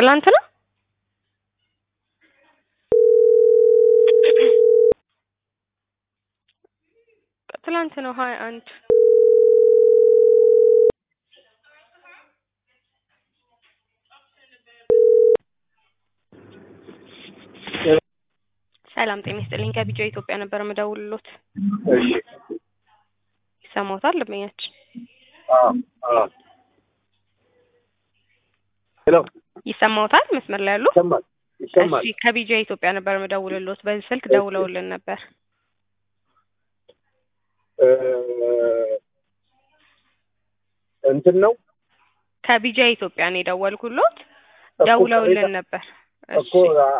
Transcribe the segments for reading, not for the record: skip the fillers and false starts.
ትላንት ነው ትላንት ነው 21 ሰላም ጤና ይስጥልኝ ከቢጆ ኢትዮጵያ ነበር መደውልሎት እሺ ሰሞታል ለምኛች ሄሎ ይሰማውታል መስመር ላይ ያሉ ይሰማል እሺ ከቢጆ ኢትዮጵያ ነበር መደውልሎት በዚህ ስልክ ደውለውልን ነበር እንትን ነው ከቢጆ ኢትዮጵያ ነው የደወልኩሎት ደውለውልን ነበር እኮ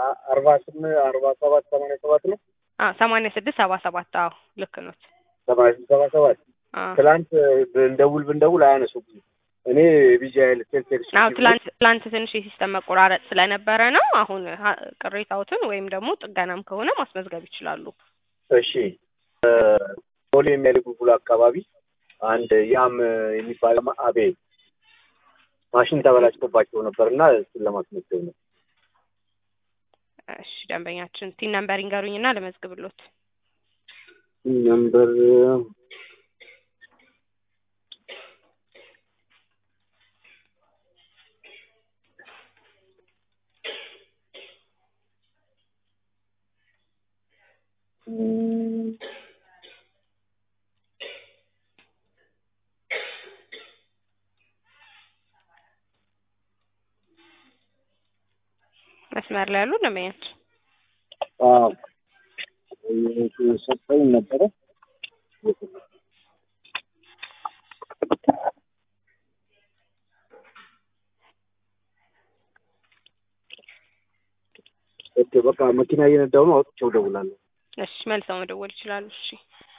47 87 ነው 8677 አዎ ልክ ነው 87 ትላንት ብንደውል አያነሱም እኔ ቢጂአይል ቴክኒክ አዎ ትላንት ትንሽ የሲስተም መቆራረጥ ስለነበረ ነው አሁን ቅሬታዎትን ወይም ደግሞ ጥገናም ከሆነ ማስመዝገብ ይችላሉ እሺ ፖሊ የሚያልጉሉ አካባቢ አንድ ያም የሚባል አቤ ማሽን ተበላሽቶባቸው ነበርና እሱን ለማስመዝገብ ነው እሺ ደንበኛችን ቲን ነምበር ይንገሩኝና ለመዝግብሎት ነምበር መስመር ላይ ያሉ ደንበኛችን ሰጠኝ ነበረ በቃ መኪና እየነዳሁ ነው አውጥቼው እደውላለሁ እሺ መልሰው መደወል ይችላሉ እሺ